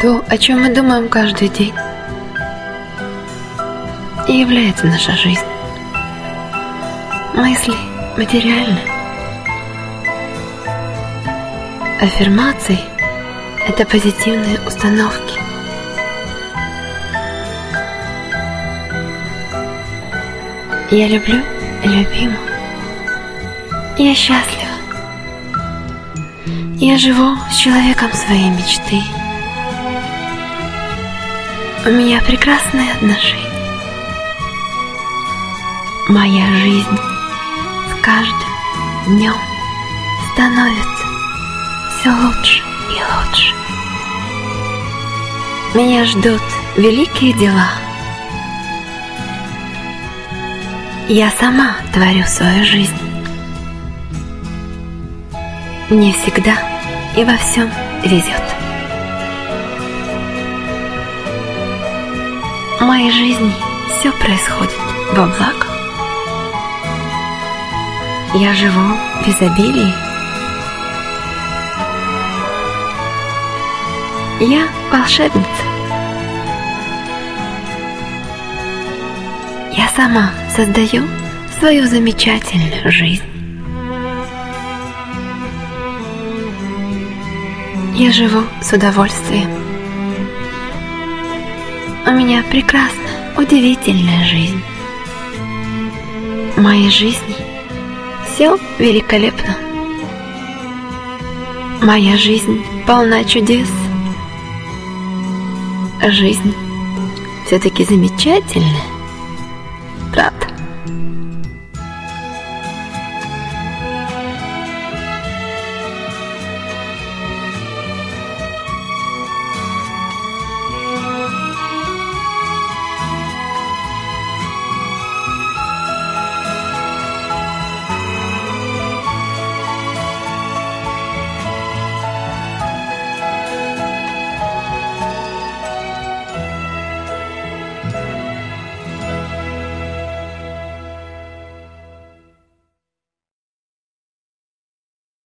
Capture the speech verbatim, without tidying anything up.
То, о чем мы думаем каждый день, и является наша жизнь. Мысли материальны. Аффирмации – это позитивные установки. Я люблю и любима. Я счастлива. Я живу с человеком своей мечты. У меня прекрасные отношения. Моя жизнь с каждым днем становится все лучше и лучше. Меня ждут великие дела. Я сама творю свою жизнь. Мне всегда и во всем везет. В моей жизни все происходит во благо. Я живу в изобилии. Я волшебница. Я сама создаю свою замечательную жизнь. Я живу с удовольствием. У меня прекрасная, удивительная жизнь. В моей жизни все великолепно. Моя жизнь полна чудес. Жизнь все-таки замечательная.